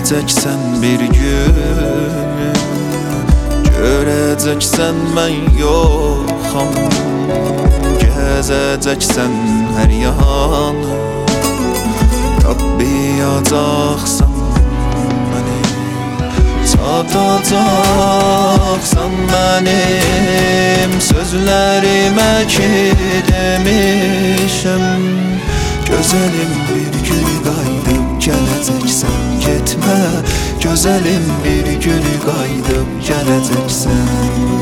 Geleceksen bir gün, göreceksen ben yoxam. Gezeceksen her yanı, tapmayacaksan beni. Satacaksan benim sözlerime ki demişim. Gözelim bir gün qayıdıb geleceksen gitme. Gözelim bir gün qayıdıb geleceksen.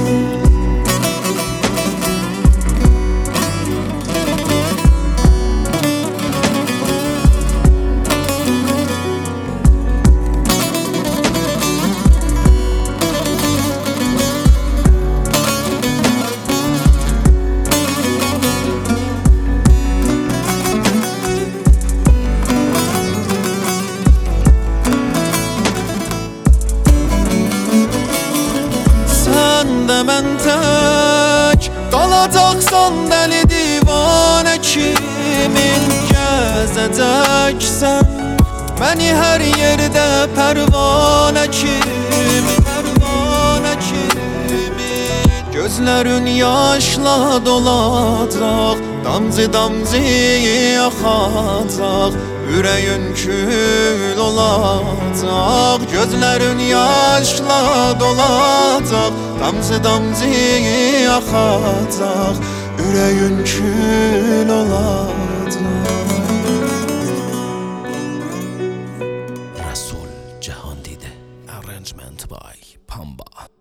Mən tək qalacaqsan dəli divanə kimi. Gəzəcəksən məni hər yerdə pərvanə kimi, pərvanə kimi. Gözlərin yaşla dolacaq, damcı damcı axacaq. Ürəyin kül olacaq, gözlərin yaşla dolacaq. Damcı damcı axacaq, ürəyin kül olacaq. Rasul Cahangir, arrangement by Pamba.